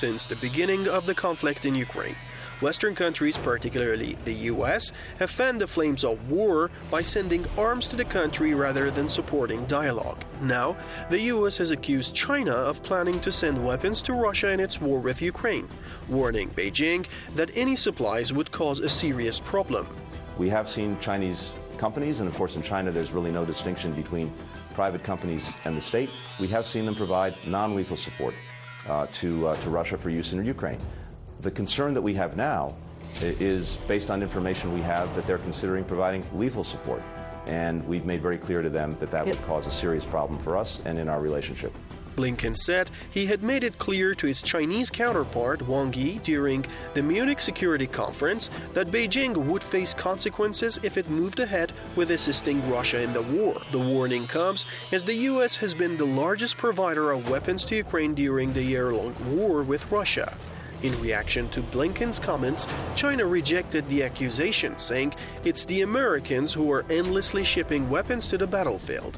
Since the beginning of the conflict in Ukraine, Western countries, particularly the US, have fanned the flames of war by sending arms to the country rather than supporting dialogue. Now, the US has accused China of planning to send weapons to Russia in its war with Ukraine, warning Beijing that any supplies would cause a serious problem. We have seen Chinese companies, and of course in China there's really no distinction between private companies and the state. We have seen them provide non-lethal support to Russia for use in Ukraine. The concern that we have now is based on information we have that they're considering providing lethal support. And we've made very clear to them that that would cause a serious problem for us and in our relationship. Blinken said he had made it clear to his Chinese counterpart Wang Yi during the Munich Security Conference that Beijing would face consequences if it moved ahead with assisting Russia in the war. The warning comes as the US has been the largest provider of weapons to Ukraine during the year-long war with Russia. In reaction to Blinken's comments, China rejected the accusation, saying it's the Americans who are endlessly shipping weapons to the battlefield.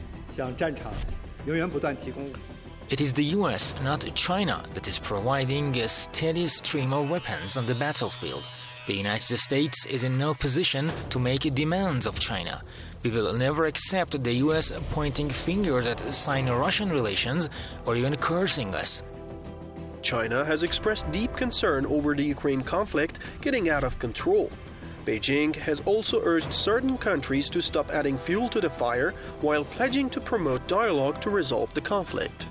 It is the US, not China, that is providing a steady stream of weapons on the battlefield. The United States is in no position to make demands of China. We will never accept the US pointing fingers at Sino-Russian relations or even cursing us. China has expressed deep concern over the Ukraine conflict getting out of control. Beijing has also urged certain countries to stop adding fuel to the fire while pledging to promote dialogue to resolve the conflict.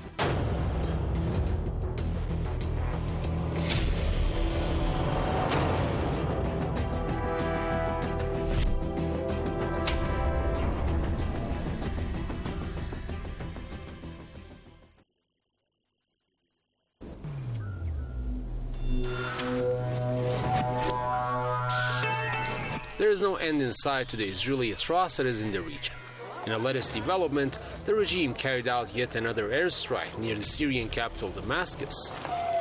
There is no end in sight to the Israeli atrocities in the region. In a latest development, the regime carried out yet another airstrike near the Syrian capital Damascus.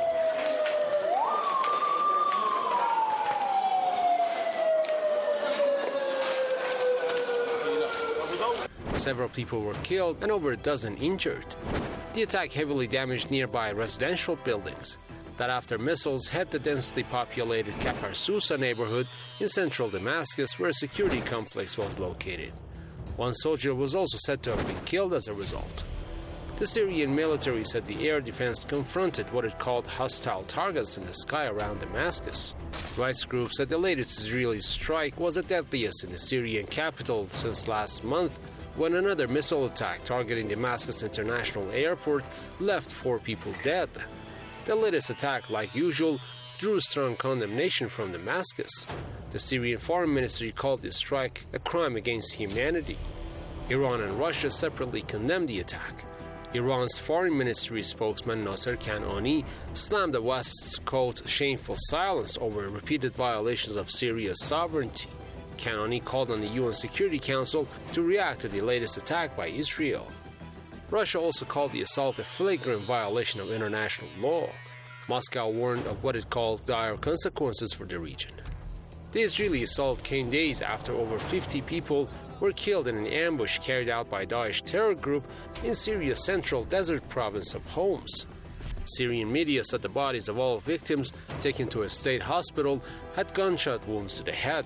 Several people were killed and over a dozen injured. The attack heavily damaged nearby residential buildings. That after missiles hit the densely populated Kafar Sousa neighborhood in central Damascus, where a security complex was located. One soldier was also said to have been killed as a result. The Syrian military said the air defense confronted what it called hostile targets in the sky around Damascus. Rights groups said the latest Israeli strike was the deadliest in the Syrian capital since last month, when another missile attack targeting Damascus International Airport left 4 people dead. The latest attack, like usual, drew strong condemnation from Damascus. The Syrian Foreign Ministry called this strike a crime against humanity. Iran and Russia separately condemned the attack. Iran's Foreign Ministry spokesman Nasser Kanani slammed the West's, quote, shameful silence over repeated violations of Syria's sovereignty. Kanani called on the UN Security Council to react to the latest attack by Israel. Russia also called the assault a flagrant violation of international law. Moscow warned of what it called dire consequences for the region. The Israeli assault came days after over 50 people were killed in an ambush carried out by Daesh terror group in Syria's central desert province of Homs. Syrian media said the bodies of all victims taken to a state hospital had gunshot wounds to the head.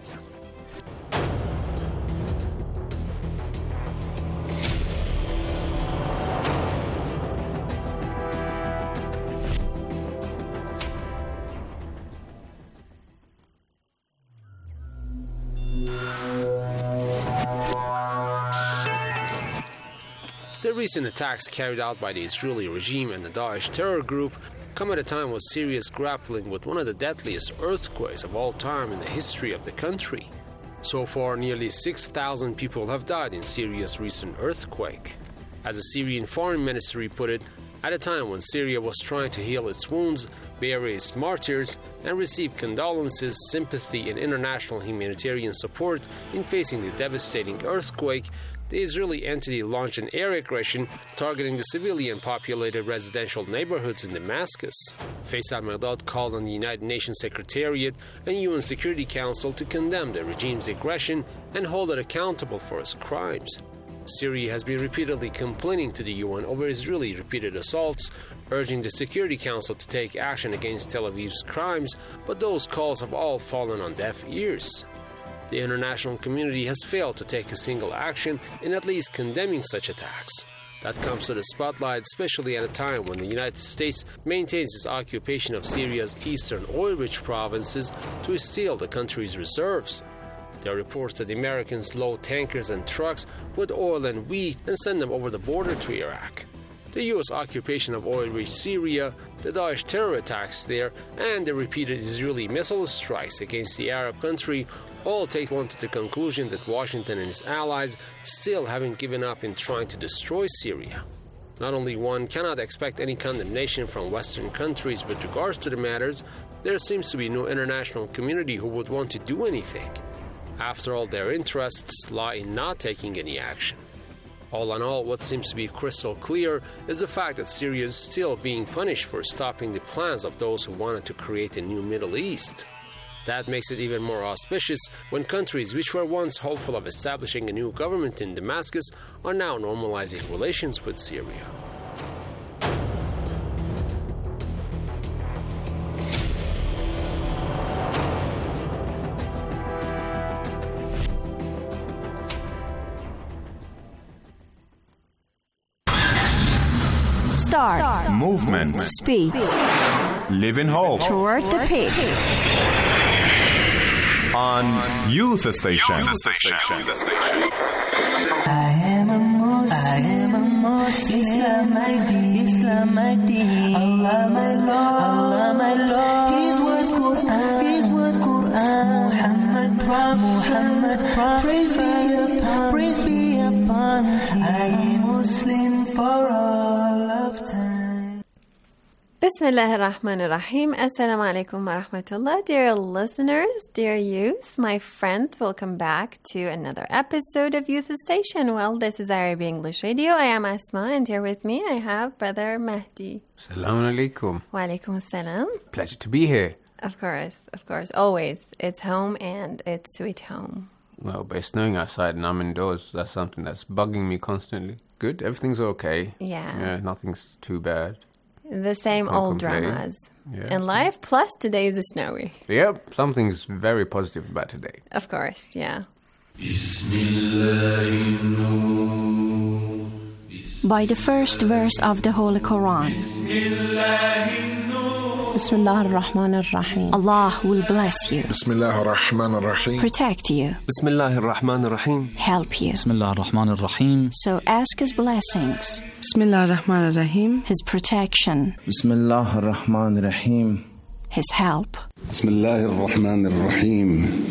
The recent attacks carried out by the Israeli regime and the Daesh terror group come at a time when Syria is grappling with one of the deadliest earthquakes of all time in the history of the country. So far, nearly 6,000 people have died in Syria's recent earthquake. As the Syrian Foreign Ministry put it, at a time when Syria was trying to heal its wounds, bury its martyrs, and receive condolences, sympathy, and international humanitarian support in facing the devastating earthquake, the Israeli entity launched an air aggression targeting the civilian-populated residential neighborhoods in Damascus. Faisal Mehrdad called on the United Nations Secretariat and UN Security Council to condemn the regime's aggression and hold it accountable for its crimes. Syria has been repeatedly complaining to the UN over Israeli repeated assaults, urging the Security Council to take action against Tel Aviv's crimes, but those calls have all fallen on deaf ears. The international community has failed to take a single action in at least condemning such attacks. That comes to the spotlight, especially at a time when the United States maintains its occupation of Syria's eastern oil-rich provinces to steal the country's reserves. There are reports that the Americans load tankers and trucks with oil and wheat and send them over the border to Iraq. The U.S. occupation of oil-rich Syria, the Daesh terror attacks there, and the repeated Israeli missile strikes against the Arab country all take one to the conclusion that Washington and its allies still haven't given up in trying to destroy Syria. Not only one cannot expect any condemnation from Western countries with regards to the matters, there seems to be no international community who would want to do anything. After all, their interests lie in not taking any action. All in all, what seems to be crystal clear is the fact that Syria is still being punished for stopping the plans of those who wanted to create a new Middle East. That makes it even more auspicious when countries which were once hopeful of establishing a new government in Damascus are now normalizing relations with Syria. Start. Movement. Speed. Live in hope. Toward the peak. On Youth Station. I am a Muslim, Islam my deen, Allah my Lord, His word Quran, Muhammad Prophet, praise be upon Him. I am Muslim for all of time. Bismillah ar-Rahman ar-Rahim. Assalamu alaikum wa rahmatullah. Dear listeners, dear youth, my friends, welcome back to another episode of Youth Station. Well, this is Arabic English Radio. I am Asma, and here with me I have Brother Mahdi. Assalamu alaikum. Wa alaikum assalam. Pleasure to be here. Of course, always. It's home and it's sweet home. Well, but it's snowing outside and I'm indoors. That's something that's bugging me constantly. Good, everything's okay. Yeah. Nothing's too bad. The same old dramas in life, plus today is snowy. Yep, something's very positive about today. Of course, yeah. By the first verse of the Holy Quran. Bismillah ar-Rahman ar-Rahim. Allah will bless you. Bismillah ar-Rahman ar-Rahim. Protect you. Bismillah ar-Rahman ar-Rahim. Help you. Bismillah ar-Rahman ar-Rahim. So ask His blessings. Bismillah ar-Rahman ar-Rahim. His protection. Bismillah ar-Rahman ar-Rahim. His help. Bismillah ar-Rahman ar-Rahim.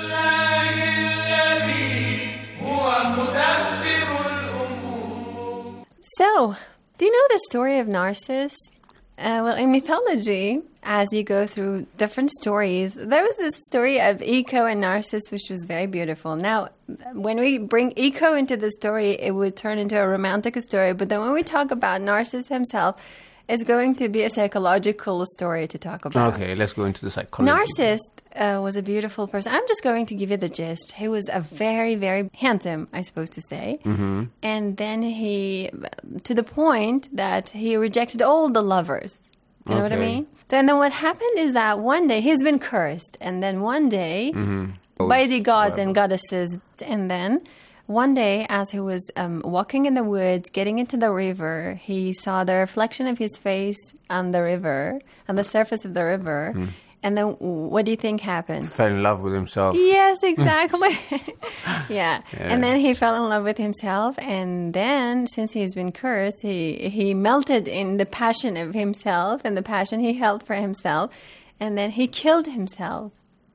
So, do you know the story of Narcissus? Well, in mythology, as you go through different stories, there was this story of Eco and Narcissus, which was very beautiful. Now, when we bring Eco into the story, it would turn into a romantic story. But then when we talk about Narcissus himself, it's going to be a psychological story to talk about. Okay, let's go into the psychology. Narcissus was a beautiful person. I'm just going to give you the gist. He was a very, very handsome, I suppose to say. Mm-hmm. And then he, to the point that he rejected all the lovers. You know what I mean? So, and then what happened is that one day, he's been cursed. And then one day, by the gods and goddesses, and then one day, as he was walking in the woods, getting into the river, he saw the reflection of his face on the river, on the surface of the river. And then what do you think happened? Fell in love with himself. Yes, exactly. Yeah. And then he fell in love with himself. And then, since he's been cursed, he melted in the passion of himself and the passion he held for himself. And then he killed himself.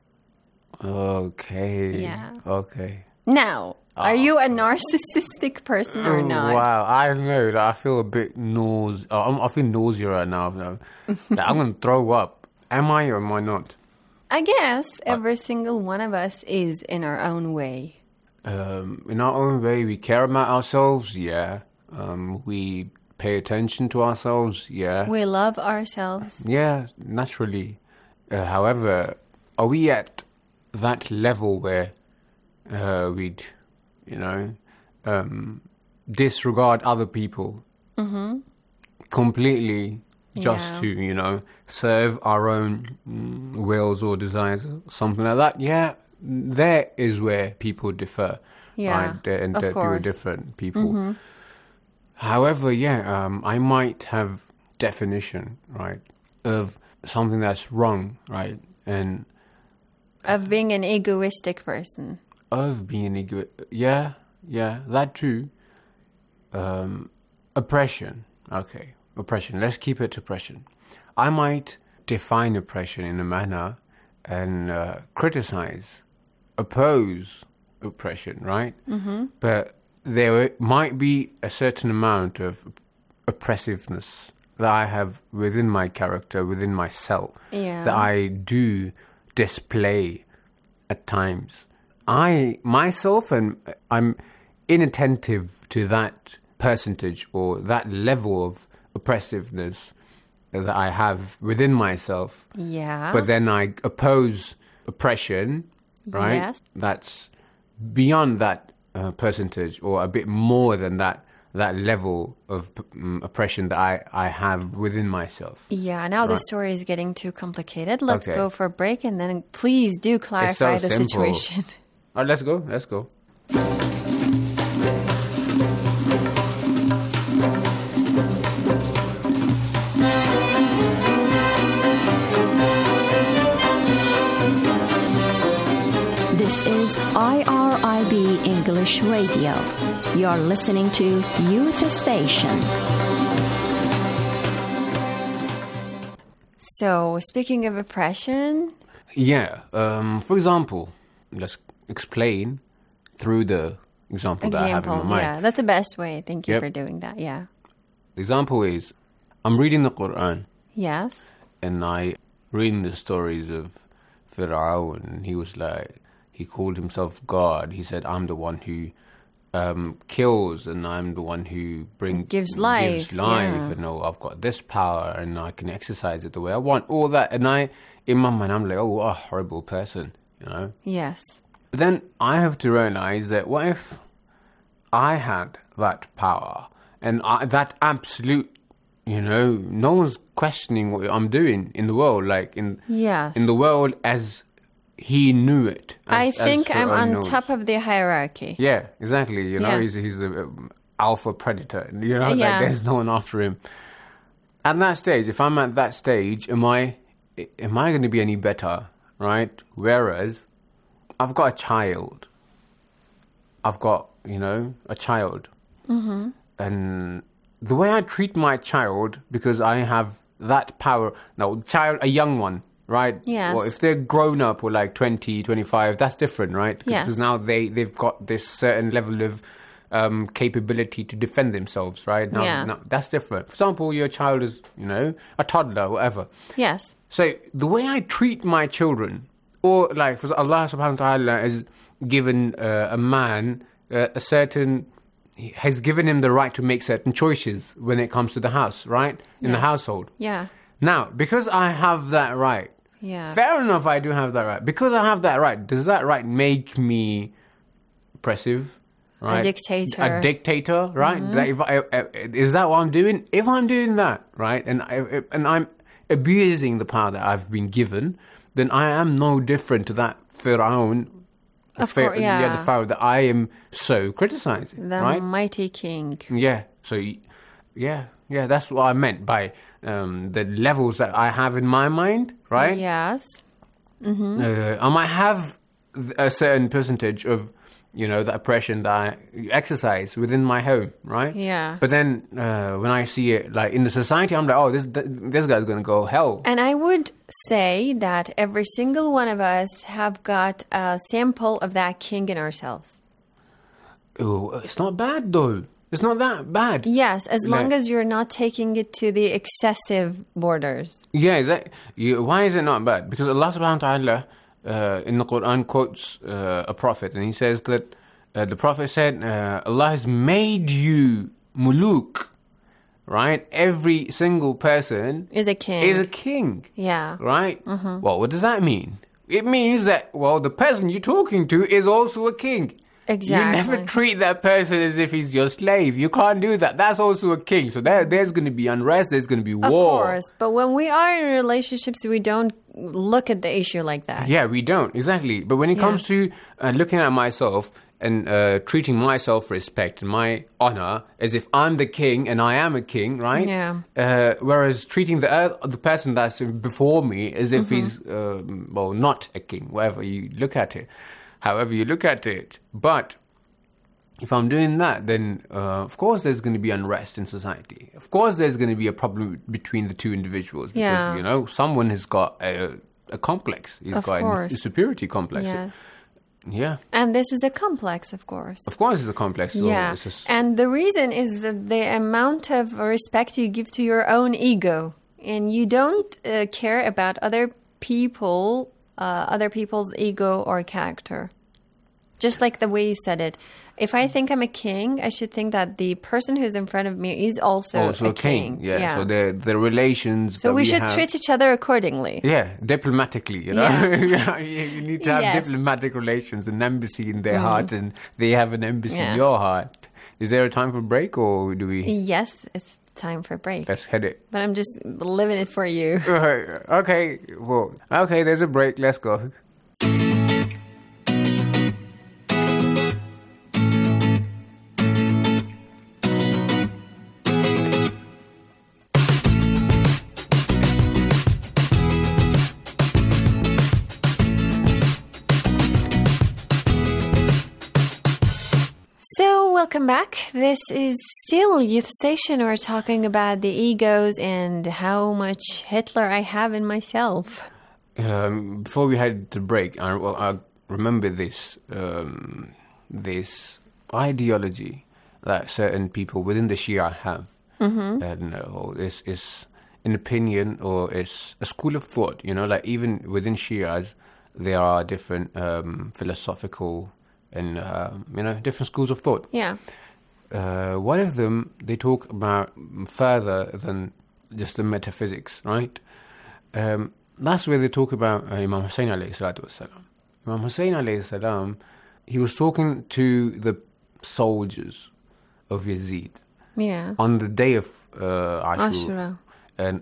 Okay. Yeah. Okay. Now, are you a narcissistic person or not? Wow, I don't know. I feel a bit I feel nausea right now. I'm going to throw up. Am I or am I not? I guess every single one of us is in our own way. In our own way, we care about ourselves, yeah. We pay attention to ourselves, yeah. We love ourselves. Yeah, naturally. However, are we at that level where we'd, disregard other people completely just to, serve our own wills or desires, something like that. Yeah, there is where people differ. Yeah, right? And of that course. we're different people. However, I might have definition, right, of something that's wrong, right, and of being an egoistic person. Of being yeah, that too. Oppression, okay, oppression. Let's keep it oppression. I might define oppression in a manner and criticize, oppose oppression, right? But there might be a certain amount of oppressiveness that I have within my character, within myself, that I do display at times. I myself, and I'm inattentive to that percentage or that level of oppressiveness that I have within myself. Yeah. But then I oppose oppression, right? Yes. That's beyond that percentage, or a bit more than that level of oppression that I have within myself. Yeah, now the story is getting too complicated. Let's go for a break, and then please do clarify the situation. All right, let's go. This is IRIB English Radio. You're listening to Youth Station. So, speaking of oppression... Yeah, for example, let's explain through the example that I have in my mind. Yeah, that's the best way. Thank you for doing that, yeah. The example is, I'm reading the Quran. Yes. And I reading the stories of Fir'aun, and he called himself God. He said, I'm the one who kills, and I'm the one who gives life. Yeah. And I've got this power, and I can exercise it the way I want. All that, and in my mind, I'm like, oh, what a horrible person, Yes. But then I have to realize that what if I had that power, and that absolute, no one's questioning what I'm doing in the world, like in the world as he knew it. I think I'm on top of the hierarchy. Yeah, exactly. He's the alpha predator. Like there's no one after him. At that stage, if I'm at that stage, am I going to be any better, right? Whereas I've got a child. I've got, a child. Mm-hmm. And the way I treat my child, because I have that power. Now, a young one, right? Yes. Well, if they're grown up or like 20, 25, that's different, right? Yes. Because now they've got this certain level of capability to defend themselves, right? Now, that's different. For example, your child is, a toddler, whatever. Yes. So the way I treat my children, or like for Allah subhanahu wa ta'ala has given a man has given him the right to make certain choices when it comes to the house, right? In the household. Yeah. Now, because I have that right, fair enough, I do have that right. Because I have that right, does that right make me oppressive? Right? A dictator, right? Mm-hmm. Is that what I'm doing? If I'm doing that, right, and I'm abusing the power that I've been given, then I am no different to that Fir'aun, the Pharaoh that I am so criticizing, the right? mighty king. Yeah. So, that's what I meant by the levels that I have in my mind, right? Yes. Mm-hmm. I might have a certain percentage of, the oppression that I exercise within my home, right? Yeah. But then when I see it like in the society, I'm like, oh, this guy's going to go hell. And I would say that every single one of us have got a sample of that king in ourselves. Oh, it's not bad though. It's not that bad. Yes, as long as you're not taking it to the excessive borders. Yeah, why is it not bad? Because Allah subhanahu wa ta'ala in the Quran quotes a prophet, and he says that the prophet said, Allah has made you muluk, right? Every single person is a king. Yeah. Right? Mm-hmm. Well, what does that mean? It means that, the person you're talking to is also a king. Exactly. You never treat that person as if he's your slave. You can't do that. That's also a king. So there's going to be unrest. There's going to be war. Of course. But when we are in relationships, we don't look at the issue like that. Yeah, we don't. Exactly. But when it comes to looking at myself and treating my self-respect and my honor as if I'm the king and I am a king, right? Yeah. Whereas treating the person that's before me as if he's, not a king, whatever you look at it. However you look at it. But if I'm doing that, then of course there's going to be unrest in society. Of course there's going to be a problem between the two individuals because, someone has got a complex. He's got a superiority complex. Yes. Yeah. And this is a complex, of course. Of course it's a complex. So yeah. And the reason is the amount of respect you give to your own ego. And you don't care about other people's ego or character. Just like the way you said it. If I think I'm a king, I should think that the person who's in front of me is also a king. Yeah. So the relations. So we should treat each other accordingly. Yeah, diplomatically. You know, you need to have diplomatic relations, an embassy in their heart, and they have an embassy in your heart. Is there a time for break, or do we? Yes, it's time for break. Let's hit it. But I'm just living it for you. Okay. Well, okay. There's a break. Let's go. Welcome back. This is still Youth Station. We're talking about the egos and how much Hitler I have in myself. Before we had to break, I remember this ideology that certain people within the Shia have. And it's an opinion or it's a school of thought. Like even within Shias, there are different philosophical and different schools of thought. Yeah. One of them, they talk about further than just the metaphysics, right? That's where they talk about Imam Hussein alayhi salatu wasalam. Imam Hussein alayhi salam, he was talking to the soldiers of Yazid. Yeah. On the day of Ashura. And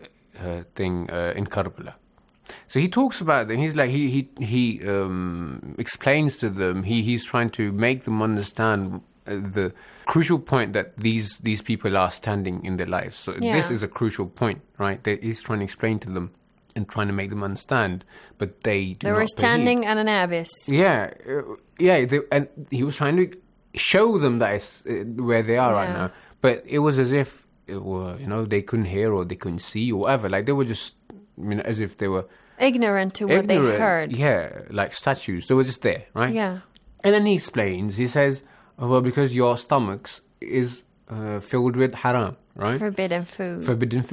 in Karbala. So he talks about them. He's like he explains to them. He's trying to make them understand the crucial point that these people are standing in their lives. So this is a crucial point, right? He's trying to explain to them and trying to make them understand, but they were standing at an abyss. Yeah. And he was trying to show them that it's where they are right now. But it was as if they couldn't hear or they couldn't see or whatever. Like they were just. As if they were ignorant to what they heard. Yeah, like statues. They were just there, right? Yeah. And then he explains, he says, because your stomachs is filled with haram, right? Forbidden food.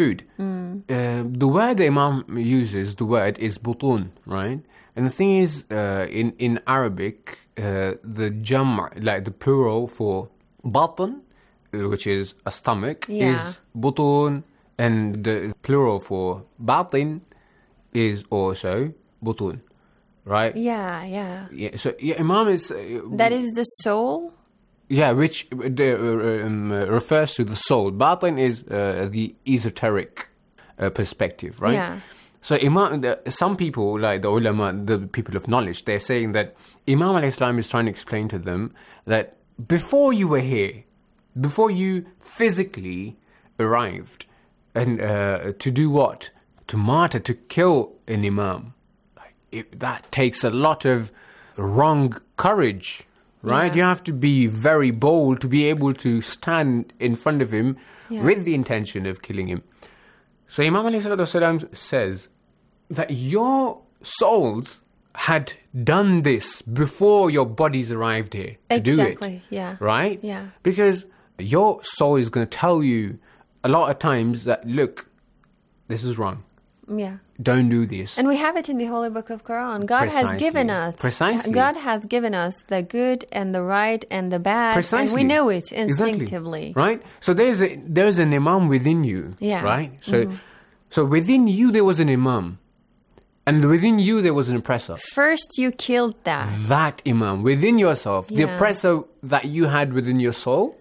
The word the Imam uses, the word is butun, right? And the thing is, in Arabic, the jam', like the plural for batan, which is a stomach, is butun. And the plural for batin is also butun, right? Yeah. So Imam is... that is the soul? Yeah, which refers to the soul. Batin is the esoteric perspective, right? Yeah. So Imam, some people, like the ulama, the people of knowledge, they're saying that Imam alayhi salam is trying to explain to them that before you were here, before you physically arrived, and to do what? To martyr, to kill an imam. That takes a lot of wrong courage, right? Yeah. You have to be very bold to be able to stand in front of him with the intention of killing him. So Imam alayhi salatu wasalam says that your souls had done this before your bodies arrived here to do it. Exactly, yeah. Right? Yeah. Because your soul is going to tell you a lot of times that, look, this is wrong. Yeah. Don't do this. And we have it in the Holy Book of Quran. God has given us. Precisely. God has given us the good and the right and the bad. Precisely. And we know it instinctively. Exactly. Right? So there's an imam within you. Yeah. Right? So within you there was an imam. And within you, there was an oppressor. First, you killed that. That imam, within yourself, the Yeah. oppressor that you had within your soul,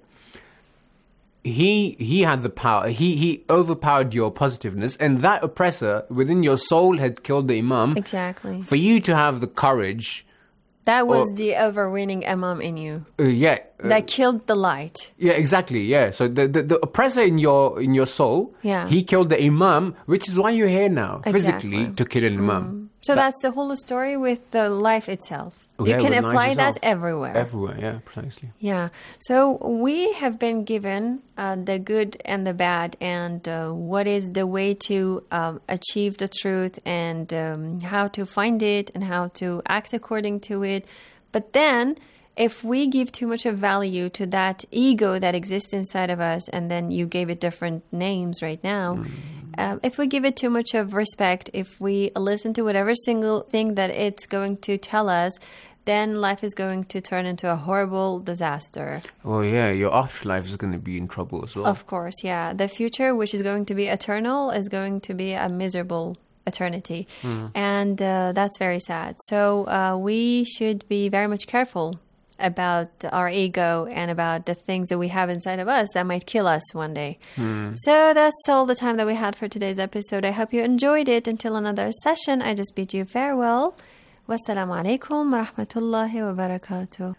he had the power. He overpowered your positiveness, and that oppressor within your soul had killed the imam. Exactly. For you to have the courage, That was the overweening imam in you. that killed the light. Yeah, exactly. Yeah. So the oppressor in your soul, Yeah. he killed the imam, which is why you're here now, Exactly. physically, to kill an imam. So that's the whole story with the life itself. You Yeah, can with life apply that itself. everywhere. Everywhere, yeah, precisely. Yeah. So we have been given the good and the bad, and what is the way to achieve the truth, and how to find it, and how to act according to it. But then, if we give too much of value to that ego that exists inside of us, and then you gave it different names right now, if we give it too much of respect, if we listen to whatever single thing that it's going to tell us, then life is going to turn into a horrible disaster. Oh, yeah, your afterlife is going to be in trouble as well. Of course, yeah. The future, which is going to be eternal, is going to be a miserable eternity. And that's very sad. So we should be very much careful about our ego and about the things that we have inside of us that might kill us one day. So that's all the time that we had for today's episode. I hope you enjoyed it. Until another session, I just bid you farewell. Wassalamu alaikum wa rahmatullahi wa barakatuh.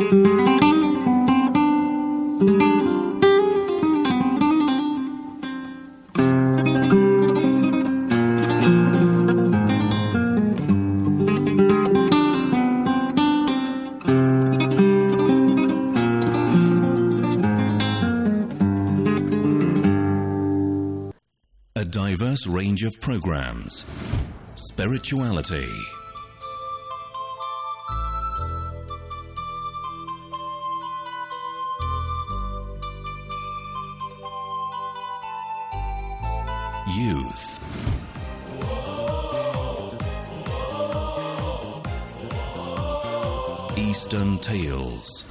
A diverse range of programs. Spirituality. Youth. Eastern Tales.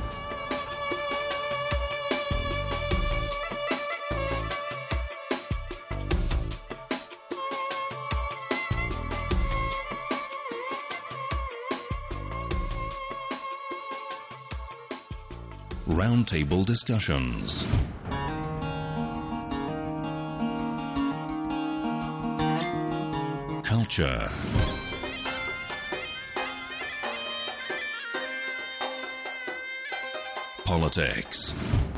Roundtable discussions. Culture. Politics.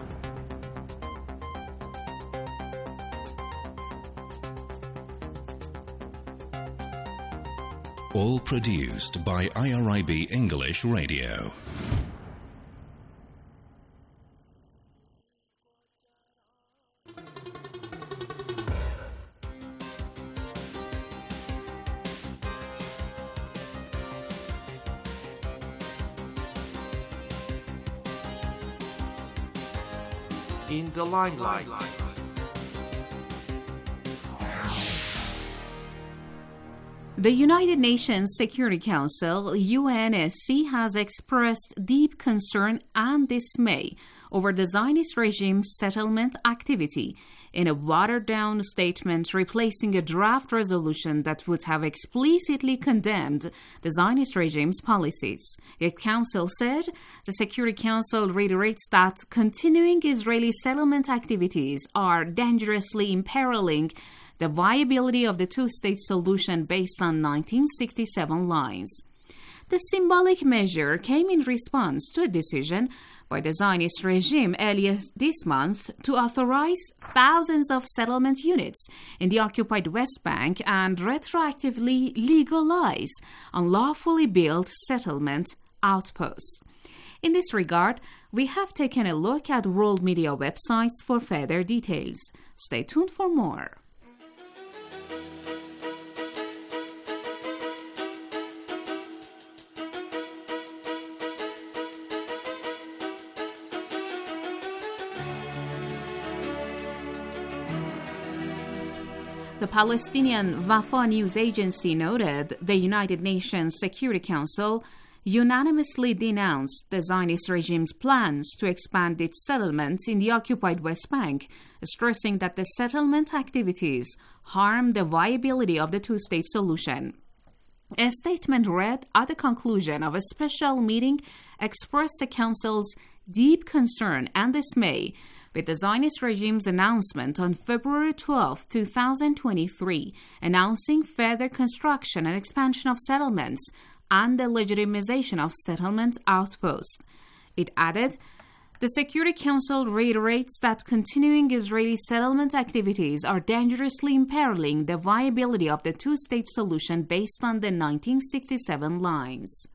All produced by IRIB English Radio. In the limelight. The United Nations Security Council, UNSC, has expressed deep concern and dismay over the Zionist regime's settlement activity in a watered-down statement replacing a draft resolution that would have explicitly condemned the Zionist regime's policies. The Council said the Security Council reiterates that continuing Israeli settlement activities are dangerously imperiling the viability of the two-state solution based on 1967 lines. The symbolic measure came in response to a decision by the Zionist regime earlier this month to authorize thousands of settlement units in the occupied West Bank and retroactively legalize unlawfully built settlement outposts. In this regard, we have taken a look at world media websites for further details. Stay tuned for more. The Palestinian Wafa news agency noted the United Nations Security Council unanimously denounced the Zionist regime's plans to expand its settlements in the occupied West Bank, stressing that the settlement activities harm the viability of the two-state solution. A statement read at the conclusion of a special meeting expressed the Council's deep concern and dismay with the Zionist regime's announcement on February 12, 2023, announcing further construction and expansion of settlements and the legitimization of settlement outposts. It added, the Security Council reiterates that continuing Israeli settlement activities are dangerously imperiling the viability of the two-state solution based on the 1967 lines.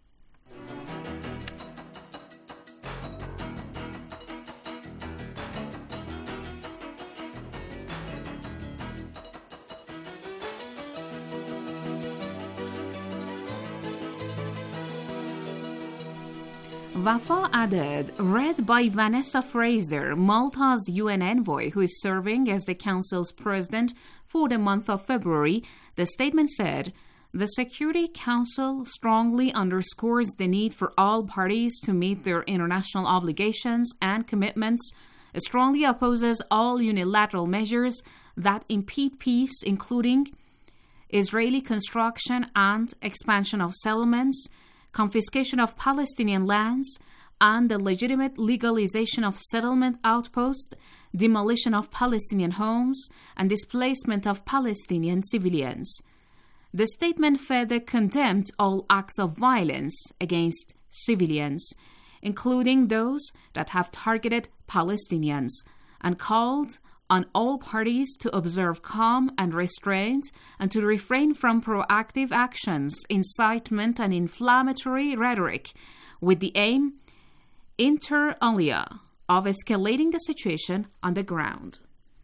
Wafa added, read by Vanessa Fraser, Malta's UN envoy who is serving as the Council's president for the month of February, the statement said, the Security Council strongly underscores the need for all parties to meet their international obligations and commitments, strongly opposes all unilateral measures that impede peace, including Israeli construction and expansion of settlements, confiscation of Palestinian lands, and the legitimate legalization of settlement outposts, demolition of Palestinian homes, and displacement of Palestinian civilians. The statement further condemned all acts of violence against civilians, including those that have targeted Palestinians, and called on all parties to observe calm and restraint and to refrain from proactive actions, incitement, and inflammatory rhetoric with the aim, inter alia, of escalating the situation on the ground.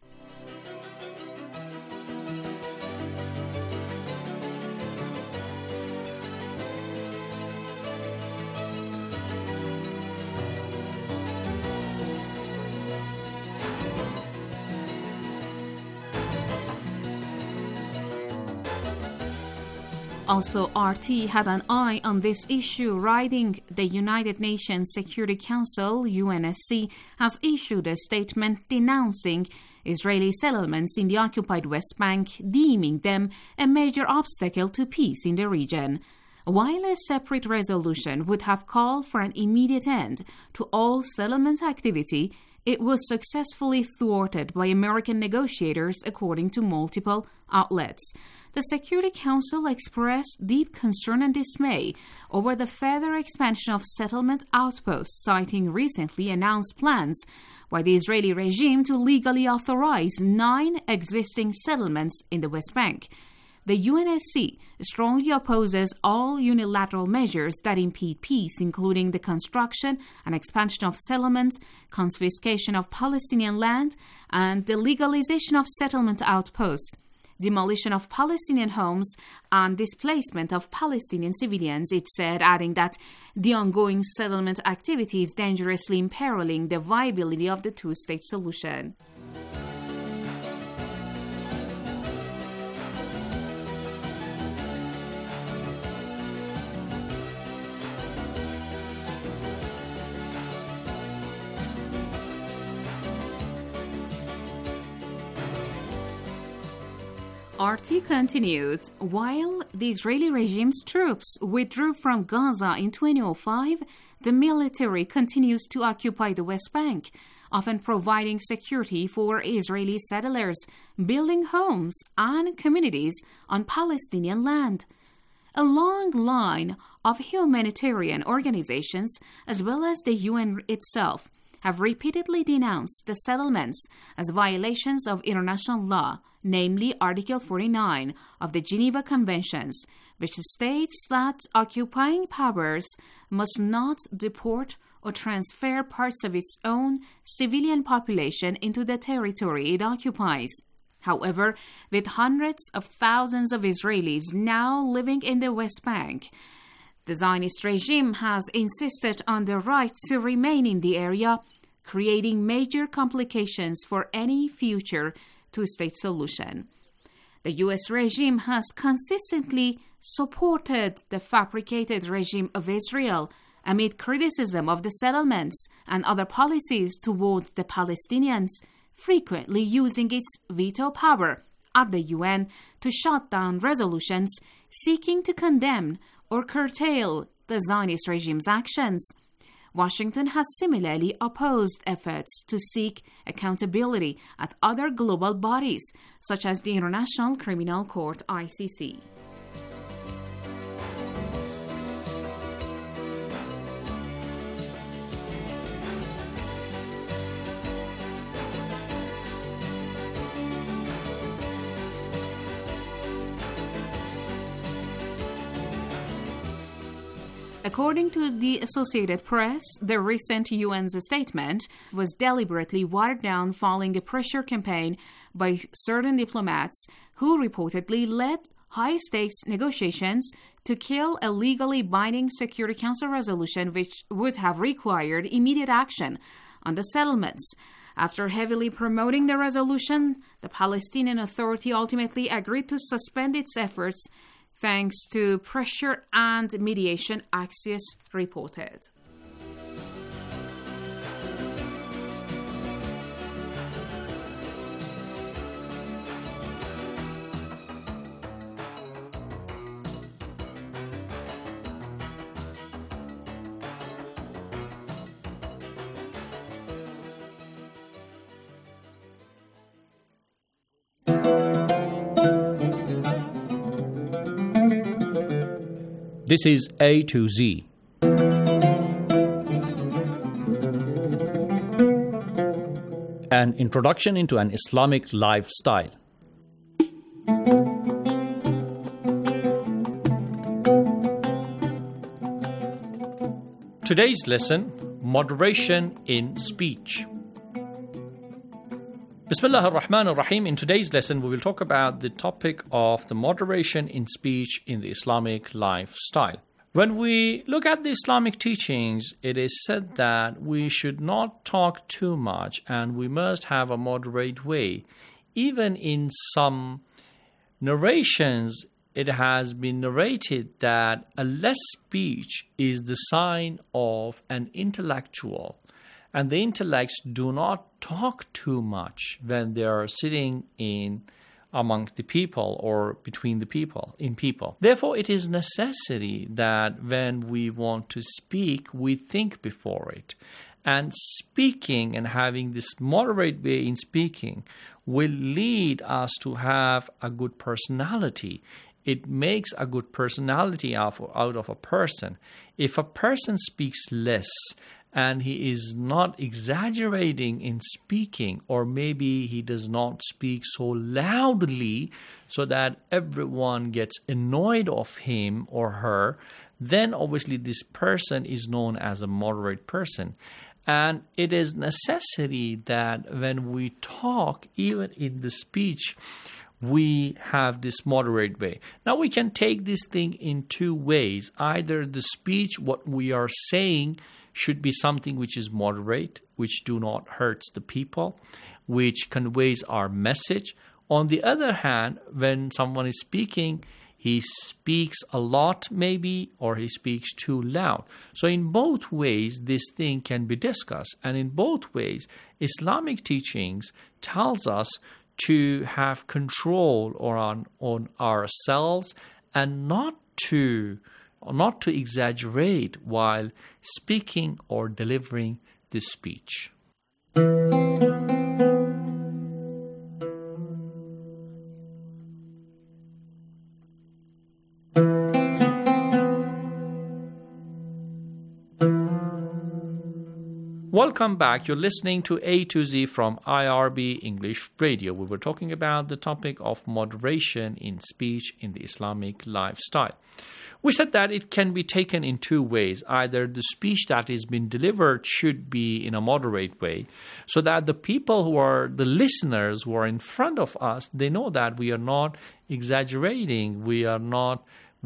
Also, RT had an eye on this issue, writing, the United Nations Security Council, UNSC, has issued a statement denouncing Israeli settlements in the occupied West Bank, deeming them a major obstacle to peace in the region. While a separate resolution would have called for an immediate end to all settlement activity, it was successfully thwarted by American negotiators, according to multiple outlets. The Security Council expressed deep concern and dismay over the further expansion of settlement outposts, citing recently announced plans by the Israeli regime to legally authorize 9 existing settlements in the West Bank. The UNSC strongly opposes all unilateral measures that impede peace, including the construction and expansion of settlements, confiscation of Palestinian land, and the legalization of settlement outposts, demolition of Palestinian homes, and displacement of Palestinian civilians, it said, adding that the ongoing settlement activity is dangerously imperiling the viability of the two-state solution. RT continued, while the Israeli regime's troops withdrew from Gaza in 2005, the military continues to occupy the West Bank, often providing security for Israeli settlers, building homes and communities on Palestinian land. A long line of humanitarian organizations, as well as the UN itself, have repeatedly denounced the settlements as violations of international law, namely Article 49 of the Geneva Conventions, which states that occupying powers must not deport or transfer parts of its own civilian population into the territory it occupies. However, with hundreds of thousands of Israelis now living in the West Bank, the Zionist regime has insisted on the right to remain in the area, creating major complications for any future two-state solution. The U.S. regime has consistently supported the fabricated regime of Israel amid criticism of the settlements and other policies toward the Palestinians, frequently using its veto power at the UN to shut down resolutions seeking to condemn or curtail the Zionist regime's actions. Washington has similarly opposed efforts to seek accountability at other global bodies, such as the International Criminal Court (ICC). According to the Associated Press, the recent UN's statement was deliberately watered down following a pressure campaign by certain diplomats who reportedly led high-stakes negotiations to kill a legally binding Security Council resolution which would have required immediate action on the settlements. After heavily promoting the resolution, the Palestinian Authority ultimately agreed to suspend its efforts thanks to pressure and mediation, Axios reported. This is A to Z. An introduction into an Islamic lifestyle. Today's lesson, moderation in speech. Bismillah ar-Rahman ar-Rahim. In today's lesson, we will talk about the topic of the moderation in speech in the Islamic lifestyle. When we look at the Islamic teachings, it is said that we should not talk too much and we must have a moderate way. Even in some narrations, it has been narrated that a less speech is the sign of an intellectual. And the intellects do not talk too much when they are sitting in among the people or between the people, in people. Therefore, it is necessary that when we want to speak, we think before it. And speaking and having this moderate way in speaking will lead us to have a good personality. It makes a good personality out of a person. If a person speaks less, and he is not exaggerating in speaking, or maybe he does not speak so loudly so that everyone gets annoyed of him or her, then obviously this person is known as a moderate person. And it is necessary that when we talk, even in the speech, we have this moderate way. Now we can take this thing in two ways. Either the speech, what we are saying, should be something which is moderate, which do not hurt the people, which conveys our message. On the other hand, when someone is speaking, he speaks a lot maybe, or he speaks too loud. So in both ways, this thing can be discussed. And in both ways, Islamic teachings tells us to have control on ourselves and not to exaggerate while speaking or delivering the speech. Welcome back. You're listening to A to Z from IRB English Radio. We were talking about the topic of moderation in speech in the Islamic lifestyle. We said that it can be taken in two ways. Either the speech that is being delivered should be in a moderate way, so that the people who are the listeners who are in front of us, they know that we are not exaggerating, we are not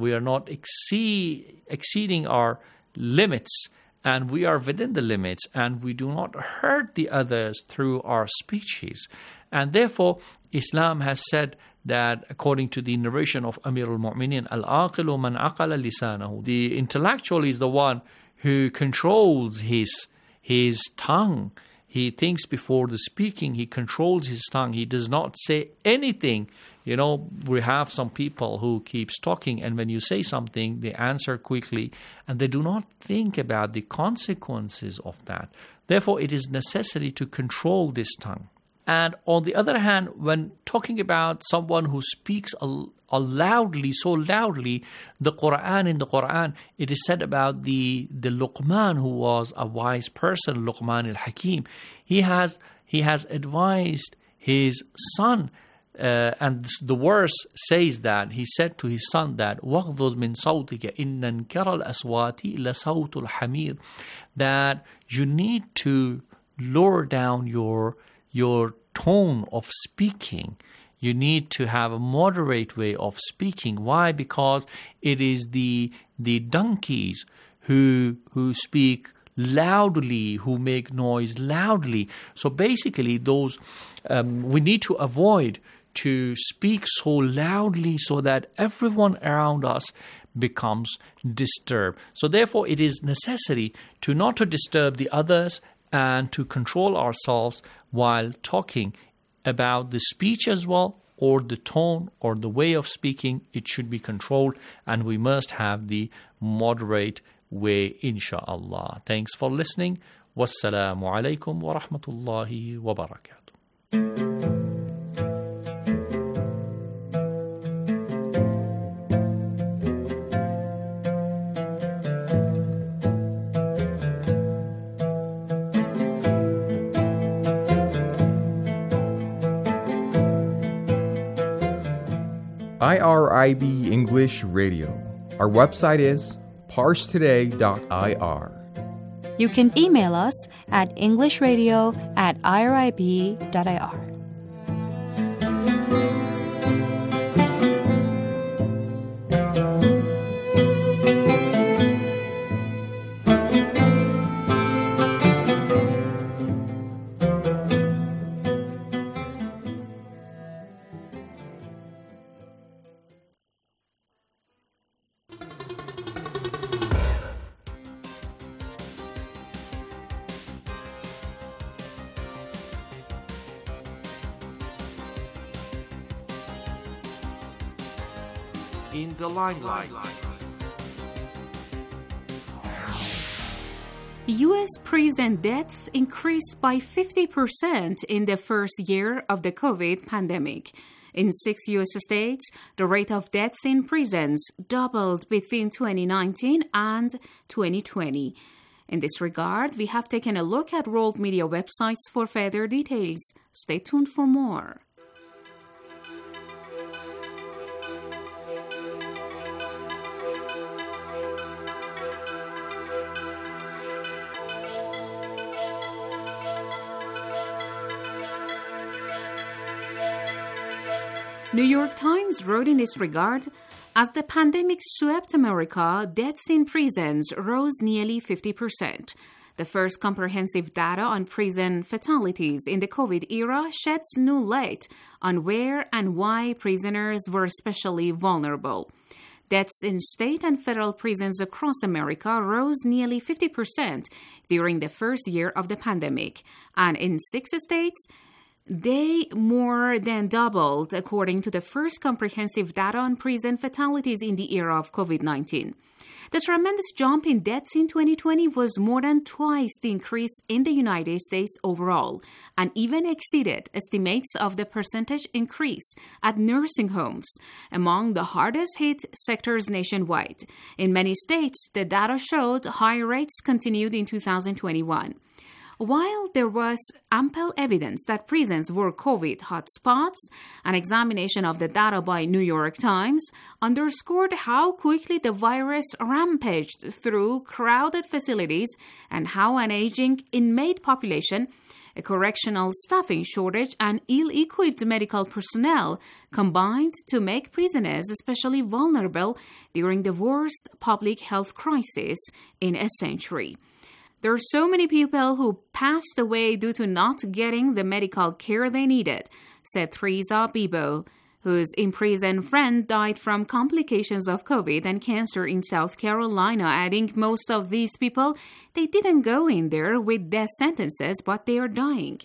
exceeding our limits, and we are within the limits, and we do not hurt the others through our speeches. And therefore, Islam has said that, according to the narration of Amir al-Mu'minin, al-aqilu man aqala lisanahu, the intellectual is the one who controls his tongue. He thinks before the speaking. He controls his tongue. He does not say anything. You know, we have some people who keeps talking, and when you say something, they answer quickly, and they do not think about the consequences of that. Therefore, it is necessary to control this tongue. And on the other hand, when talking about someone who speaks loudly, so loudly, in the Quran, it is said about the Luqman, who was a wise person, Luqman al-Hakim. He has advised his son, and the verse says that he said to his son that وَغْضُضْ مِنْ صَوْتِكَ إِنَّ انْكَرَ الْأَصْوَاتِ لَصَوْتُ الْحَمِيرِ, that you need to lower down your tone of speaking. You need to have a moderate way of speaking. Why? Because it is the donkeys who speak loudly, who make noise loudly. So basically, those we need to avoid to speak so loudly so that everyone around us becomes disturbed. So therefore, it is necessary to not to disturb the others and to control ourselves while talking about the speech as well, or the tone or the way of speaking. It should be controlled, and we must have the moderate way, insha'Allah. Thanks for listening. Wassalamu alaikum wa rahmatullahi wa barakatuh. IRIB English Radio. Our website is parsetoday.ir. You can email us at englishradio@irib.ir. In the limelight. U.S. prison deaths increased by 50% in the first year of the COVID pandemic. In 6 U.S. states, the rate of deaths in prisons doubled between 2019 and 2020. In this regard, we have taken a look at world media websites for further details. Stay tuned for more. New York Times wrote in this regard, as the pandemic swept America, deaths in prisons rose nearly 50%. The first comprehensive data on prison fatalities in the COVID era sheds new light on where and why prisoners were especially vulnerable. Deaths in state and federal prisons across America rose nearly 50% during the first year of the pandemic, and in 6 states, they more than doubled, according to the first comprehensive data on prison fatalities in the era of COVID-19. The tremendous jump in deaths in 2020 was more than twice the increase in the United States overall, and even exceeded estimates of the percentage increase at nursing homes, among the hardest hit sectors nationwide. In many states, the data showed high rates continued in 2021. While there was ample evidence that prisons were COVID hotspots, an examination of the data by New York Times underscored how quickly the virus rampaged through crowded facilities and how an aging inmate population, a correctional staffing shortage, and ill-equipped medical personnel combined to make prisoners especially vulnerable during the worst public health crisis in a century. There are so many people who passed away due to not getting the medical care they needed, said Teresa Bibo, whose imprisoned friend died from complications of COVID and cancer in South Carolina, adding most of these people, they didn't go in there with death sentences, but they are dying.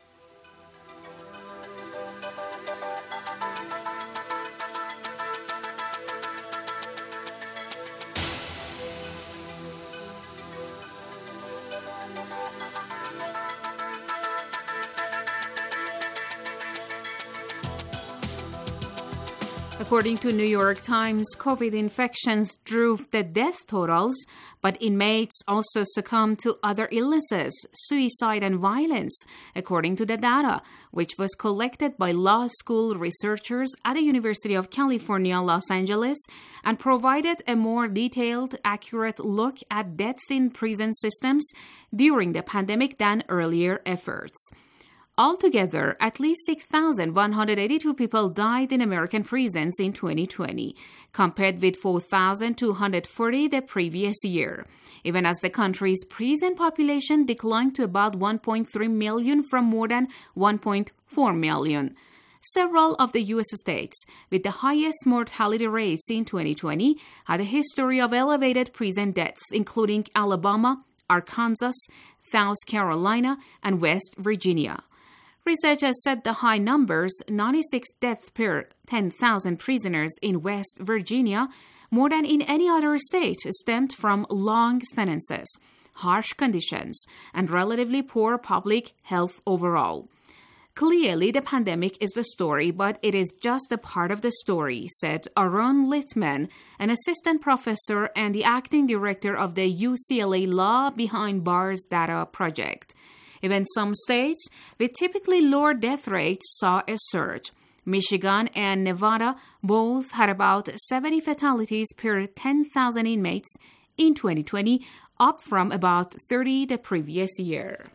According to New York Times, COVID infections drove the death totals, but inmates also succumbed to other illnesses, suicide and violence, according to the data, which was collected by law school researchers at the University of California, Los Angeles, and provided a more detailed, accurate look at deaths in prison systems during the pandemic than earlier efforts. Altogether, at least 6,182 people died in American prisons in 2020, compared with 4,240 the previous year, even as the country's prison population declined to about 1.3 million from more than 1.4 million. Several of the U.S. states with the highest mortality rates in 2020 had a history of elevated prison deaths, including Alabama, Arkansas, South Carolina, and West Virginia. Researchers said the high numbers, 96 deaths per 10,000 prisoners in West Virginia, more than in any other state, stemmed from long sentences, harsh conditions, and relatively poor public health overall. Clearly, the pandemic is the story, but it is just a part of the story, said Aaron Littman, an assistant professor and the acting director of the UCLA Law Behind Bars Data Project. Even some states with typically lower death rates saw a surge. Michigan and Nevada both had about 70 fatalities per 10,000 inmates in 2020, up from about 30 the previous year.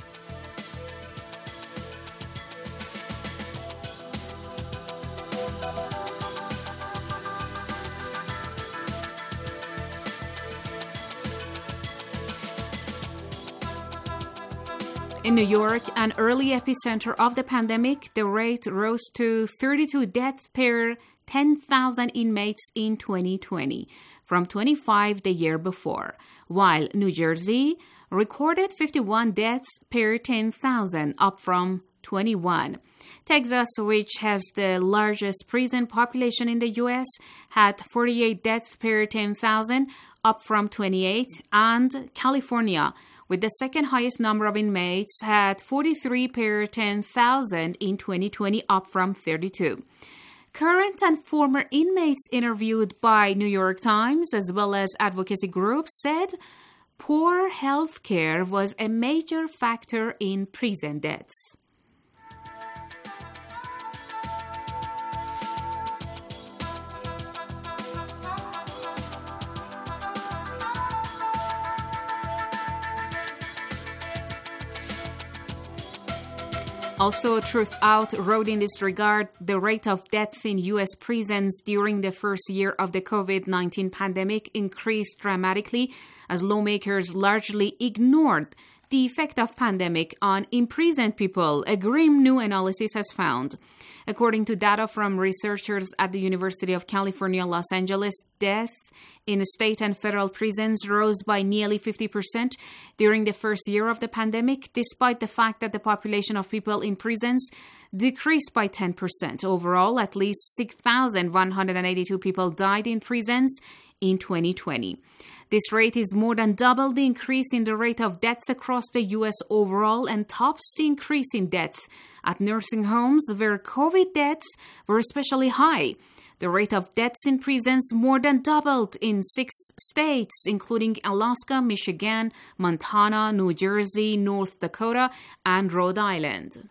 In New York, an early epicenter of the pandemic, the rate rose to 32 deaths per 10,000 inmates in 2020, from 25 the year before, while New Jersey recorded 51 deaths per 10,000, up from 21. Texas, which has the largest prison population in the U.S., had 48 deaths per 10,000, up from 28, and California, with the second highest number of inmates, had 43 per 10,000 in 2020, up from 32. Current and former inmates interviewed by New York Times, as well as advocacy groups, said poor health care was a major factor in prison deaths. Also, Truth Out wrote in this regard, the rate of deaths in U.S. prisons during the first year of the COVID-19 pandemic increased dramatically as lawmakers largely ignored the effect of pandemic on imprisoned people, a grim new analysis has found. According to data from researchers at the University of California, Los Angeles, deaths in state and federal prisons rose by nearly 50% during the first year of the pandemic, despite the fact that the population of people in prisons decreased by 10%. Overall, at least 6,182 people died in prisons in 2020. This rate is more than double the increase in the rate of deaths across the U.S. overall and tops the increase in deaths at nursing homes where COVID deaths were especially high. The rate of deaths in prisons more than doubled in 6 states, including Alaska, Michigan, Montana, New Jersey, North Dakota, and Rhode Island.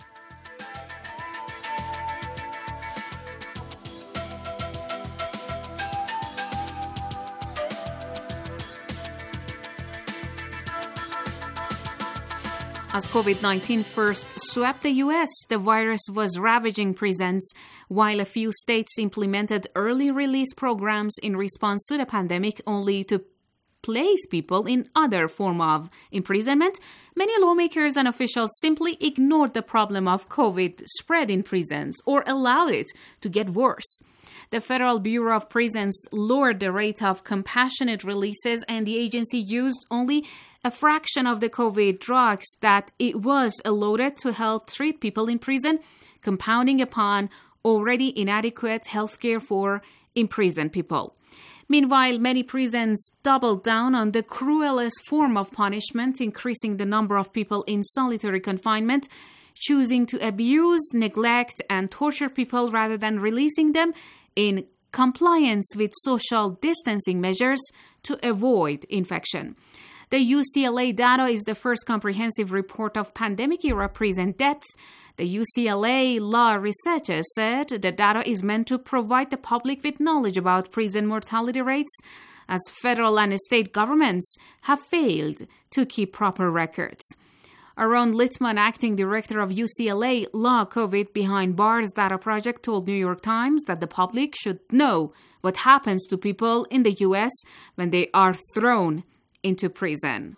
As COVID-19 first swept the U.S., the virus was ravaging prisons, while a few states implemented early release programs in response to the pandemic, only to place people in other form of imprisonment, many lawmakers and officials simply ignored the problem of COVID spread in prisons or allowed it to get worse. The Federal Bureau of Prisons lowered the rate of compassionate releases, and the agency used only a fraction of the COVID drugs that it was allotted to help treat people in prison, compounding upon already inadequate healthcare for imprisoned people. Meanwhile, many prisons doubled down on the cruelest form of punishment, increasing the number of people in solitary confinement, choosing to abuse, neglect, and torture people rather than releasing them in compliance with social distancing measures to avoid infection. The UCLA data is the first comprehensive report of pandemic-era prison deaths. The UCLA law researchers said the data is meant to provide the public with knowledge about prison mortality rates, as federal and state governments have failed to keep proper records. Aaron Littman, acting director of UCLA Law COVID Behind Bars Data Project, told New York Times that the public should know what happens to people in the U.S. when they are thrown into prison.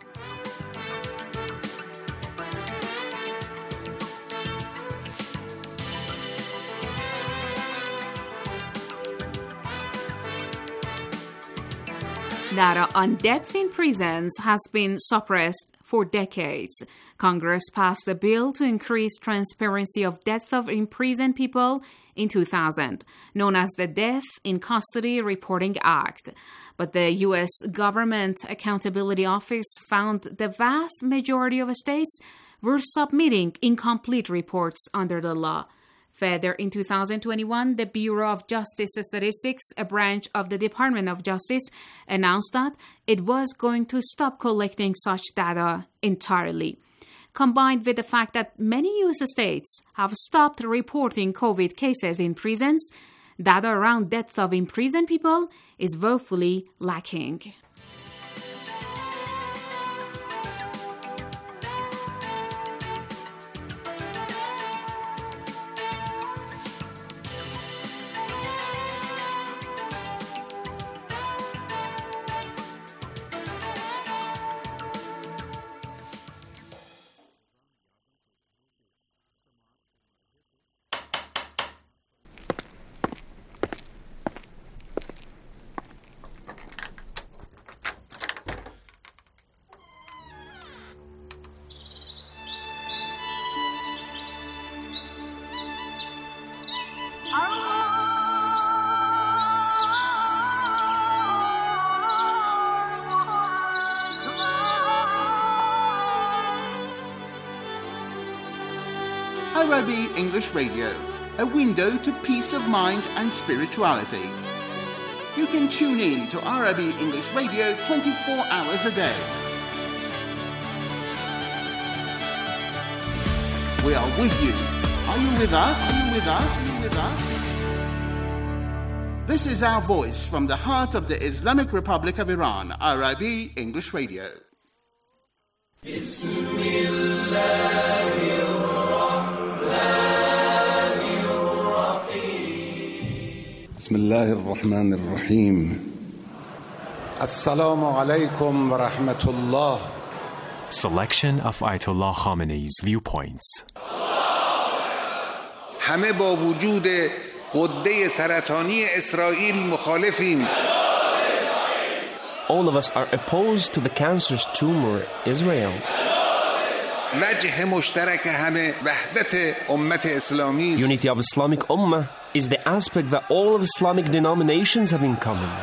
Data on deaths in prisons has been suppressed for decades. Congress passed a bill to increase transparency of deaths of imprisoned people in 2000, known as the Death in Custody Reporting Act. But the U.S. Government Accountability Office found the vast majority of states were submitting incomplete reports under the law. Further, in 2021, the Bureau of Justice Statistics, a branch of the Department of Justice, announced that it was going to stop collecting such data entirely. Combined with the fact that many U.S. states have stopped reporting COVID cases in prisons, data around deaths of imprisoned people is woefully lacking. Arabi English Radio, a window to peace of mind and spirituality. You can tune in to Arabi English Radio 24 hours a day. We are with you. Are you with us? Are you with us? Are you with us? This is our voice from the heart of the Islamic Republic of Iran, Arabi English Radio. بسم الله الرحمن الرحيم السلام عليكم ورحمة الله. Selection of Ayatollah Khamenei's viewpoints. همه با وجود غده سرطانی اسرائیل مخالفیم. All of us are opposed to the cancerous tumor Israel. وجه مشترک همه وحدت امت اسلامی. Unity of Islamic Ummah is the aspect that all of Islamic denominations have in common.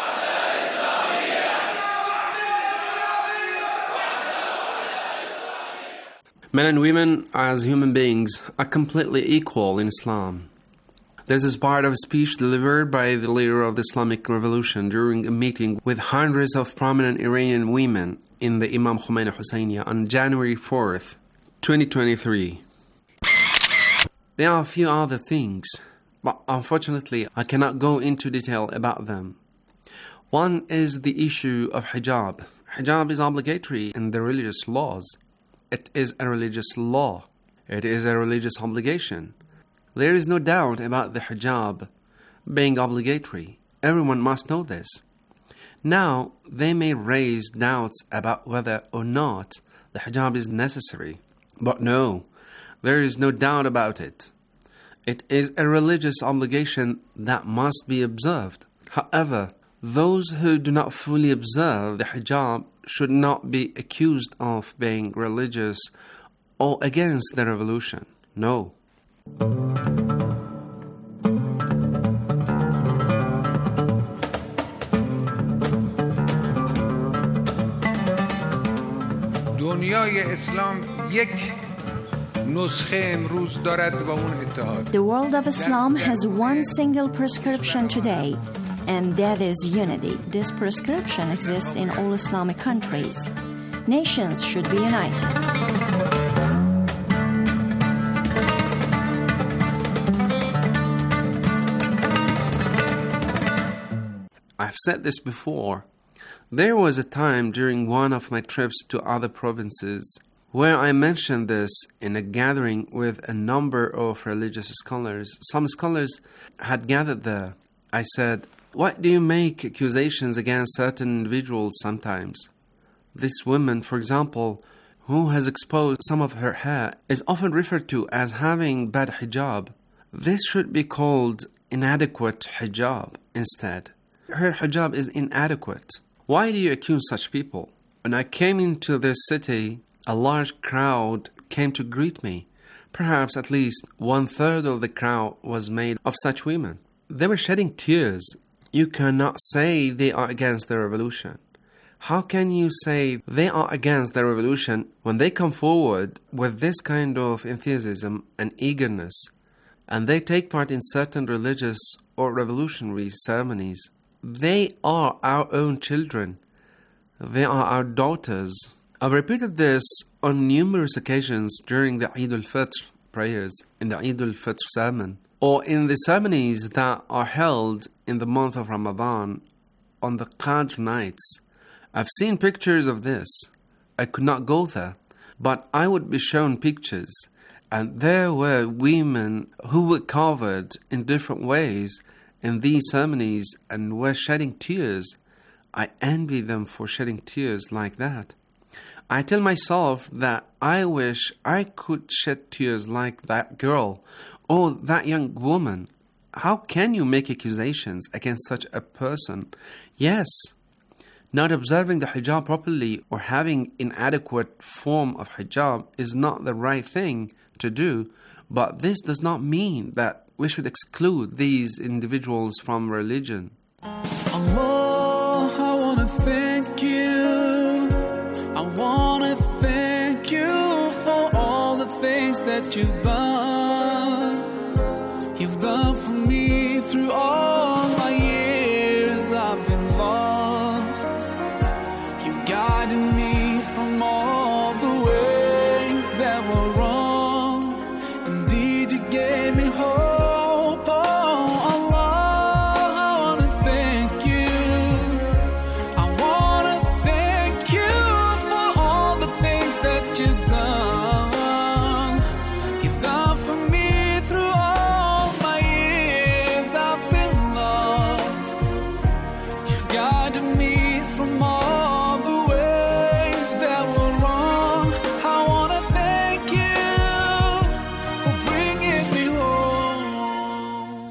Men and women, as human beings, are completely equal in Islam. This is part of a speech delivered by the leader of the Islamic Revolution during a meeting with hundreds of prominent Iranian women in the Imam Khomeini Husseiniya on January 4th, 2023. There are a few other things, but unfortunately I cannot go into detail about them. One is the issue of hijab. Hijab is obligatory in the religious laws. It is a religious law. It is a religious obligation. There is no doubt about the hijab being obligatory. Everyone must know this. Now, they may raise doubts about whether or not the hijab is necessary. But no, there is no doubt about it. It is a religious obligation that must be observed. However, those who do not fully observe the hijab should not be accused of being religious or against the revolution. No. دنیای اسلام یک نسخه امروز دارد و اون اتحاد. The world of Islam has one single prescription today, and that is unity. This prescription exists in all Islamic countries. Nations should be united. I've said this before. There was a time during one of my trips to other provinces where I mentioned this in a gathering with a number of religious scholars. Some scholars had gathered there. I said, "Why do you make accusations against certain individuals sometimes? This woman, for example, who has exposed some of her hair, is often referred to as having bad hijab. This should be called inadequate hijab instead. Her hijab is inadequate. Why do you accuse such people?" When I came into this city, a large crowd came to greet me. Perhaps at least 1/3 of the crowd was made of such women. They were shedding tears. You cannot say they are against the revolution. How can you say they are against the revolution when they come forward with this kind of enthusiasm and eagerness, and they take part in certain religious or revolutionary ceremonies? They are our own children. They are our daughters. I've repeated this on numerous occasions during the Eid al-Fitr prayers, in the Eid al-Fitr sermon, or in the ceremonies that are held in the month of Ramadan on the Qadr nights. I've seen pictures of this. I could not go there, but I would be shown pictures, and there were women who were covered in different ways in these ceremonies and were shedding tears. I envy them for shedding tears like that. I tell myself that I wish I could shed tears like that girl or that young woman. How can you make accusations against such a person? Yes, not observing the hijab properly or having inadequate form of hijab is not the right thing to do, but this does not mean that we should exclude these individuals from religion. Allah, I want to thank you. I want to thank you for all the things that you've done. You've done for me through all my years I've been lost. You guided me from all the ways that were wrong. Indeed, you gave me hope. Oh, Allah, I want to thank you. I want to thank you for all the things that you've done. You've done for me through all my years I've been lost. You've guided me from all the ways that were wrong. I want to thank you for bringing me home.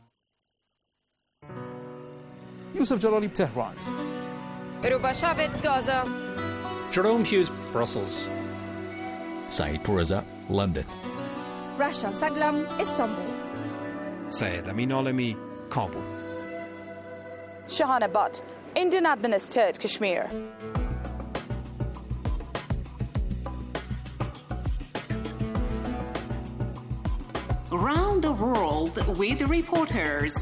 Yusuf Jalali, Tehran. Rubashabet, Gaza. Jerome Hughes, Brussels. Saeed Pourreza, London. Rasha Saglam, Istanbul. Syed Amin Alami, Kabul. Shahana Butt, Indian administered Kashmir. Around the world with reporters.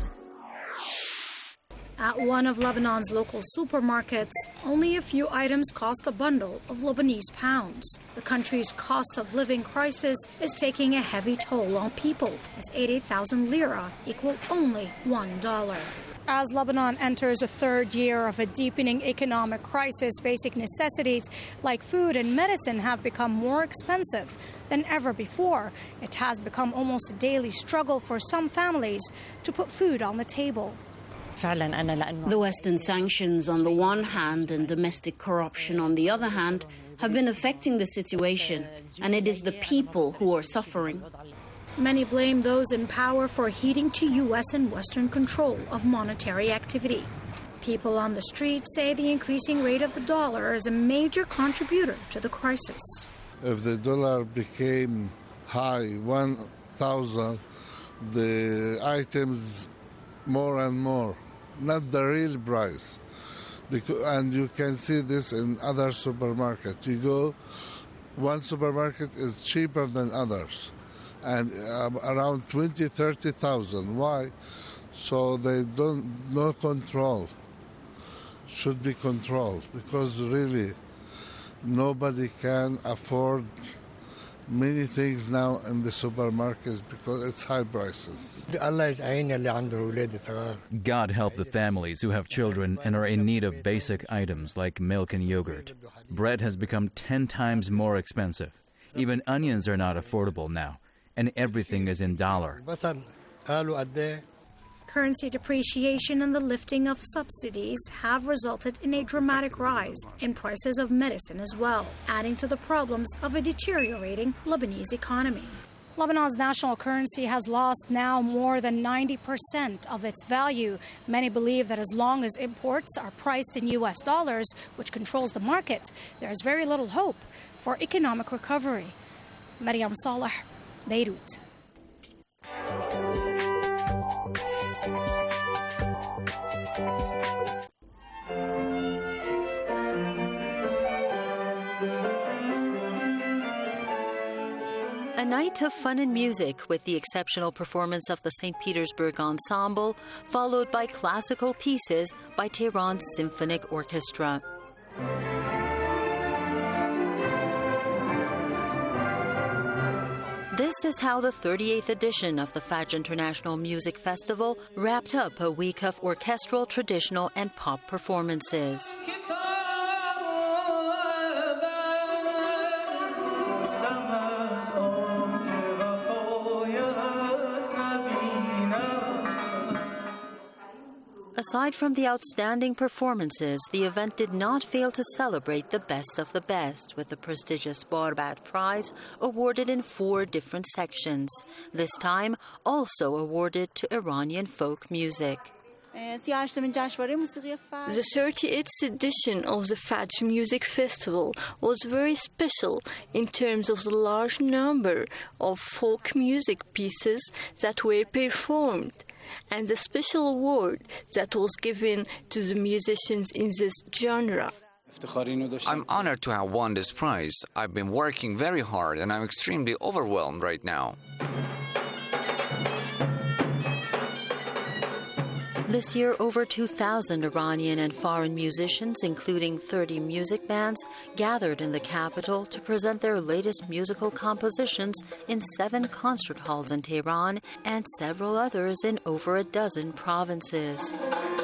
At one of Lebanon's local supermarkets, only a few items cost a bundle of Lebanese pounds. The country's cost of living crisis is taking a heavy toll on people, as 80,000 lira equal only $1. As Lebanon enters a third year of a deepening economic crisis, basic necessities like food and medicine have become more expensive than ever before. It has become almost a daily struggle for some families to put food on the table. The Western sanctions on the one hand and domestic corruption on the other hand have been affecting the situation, and it is the people who are suffering. Many blame those in power for heeding to U.S. and Western control of monetary activity. People on the street say the increasing rate of the dollar is a major contributor to the crisis. If the dollar became high, 1,000, the items more and more, not the real price. And you can see this in other supermarkets. You go, one supermarket is cheaper than others, and around 20,000, 30,000. Why? So they no control. Should be controlled, because really nobody can afford many things now in the supermarkets because it's high prices. God help the families who have children and are in need of basic items like milk and yogurt. Bread has become 10 times more expensive. Even onions are not affordable now, and everything is in dollar. Currency depreciation and the lifting of subsidies have resulted in a dramatic rise in prices of medicine as well, adding to the problems of a deteriorating Lebanese economy. Lebanon's national currency has lost now more than 90% of its value. Many believe that as long as imports are priced in U.S. dollars, which controls the market, there is very little hope for economic recovery. Mariam Saleh, Beirut. A night of fun and music with the exceptional performance of the St. Petersburg Ensemble, followed by classical pieces by Tehran's Symphonic Orchestra. This is how the 38th edition of the Fajr International Music Festival wrapped up a week of orchestral, traditional, and pop performances. Aside from the outstanding performances, the event did not fail to celebrate the best of the best, with the prestigious Barbat Prize awarded in 4 different sections, this time also awarded to Iranian folk music. The 38th edition of the Fajr Music Festival was very special in terms of the large number of folk music pieces that were performed, and the special award that was given to the musicians in this genre. I'm honored to have won this prize. I've been working very hard and I'm extremely overwhelmed right now. This year, over 2,000 Iranian and foreign musicians, including 30 music bands, gathered in the capital to present their latest musical compositions in 7 concert halls in Tehran and several others in over a dozen provinces.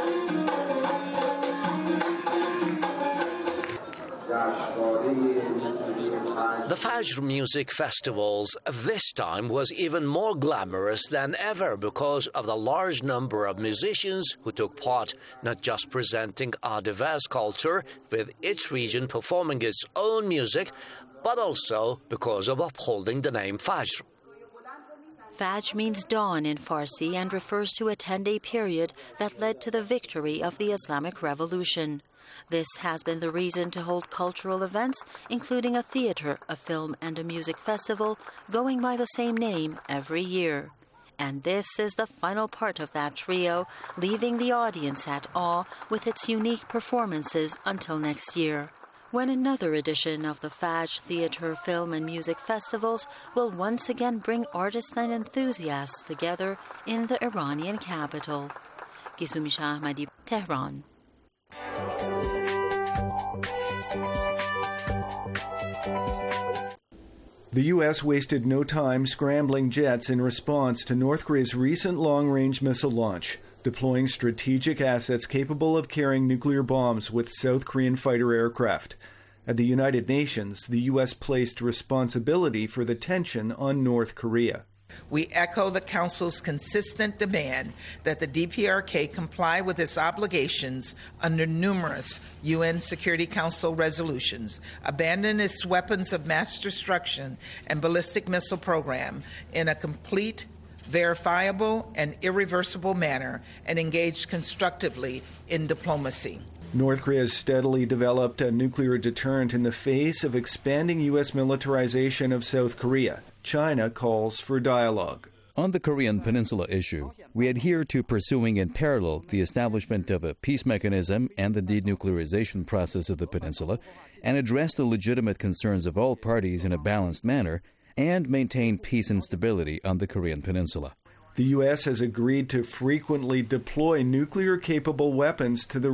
The Fajr Music Festivals this time was even more glamorous than ever because of the large number of musicians who took part, not just presenting our diverse culture with each region performing its own music, but also because of upholding the name Fajr. Fajr means dawn in Farsi and refers to a 10-day period that led to the victory of the Islamic Revolution. This has been the reason to hold cultural events, including a theater, a film, and a music festival going by the same name every year. And this is the final part of that trio, leaving the audience at awe with its unique performances until next year, when another edition of the Fajr Theater, Film, and Music Festivals will once again bring artists and enthusiasts together in the Iranian capital. Gisumi Shahmadi, Tehran. The U.S. wasted no time scrambling jets in response to North Korea's recent long-range missile launch, deploying strategic assets capable of carrying nuclear bombs with South Korean fighter aircraft. At the United Nations, the U.S. placed responsibility for the tension on North Korea. We echo the Council's consistent demand that the DPRK comply with its obligations under numerous UN Security Council resolutions, abandon its weapons of mass destruction and ballistic missile program in a complete, verifiable, and irreversible manner, and engage constructively in diplomacy. North Korea has steadily developed a nuclear deterrent in the face of expanding U.S. militarization of South Korea. China calls for dialogue. On the Korean Peninsula issue, we adhere to pursuing in parallel the establishment of a peace mechanism and the denuclearization process of the peninsula, and address the legitimate concerns of all parties in a balanced manner, and maintain peace and stability on the Korean Peninsula. The U.S. has agreed to frequently deploy nuclear-capable weapons to the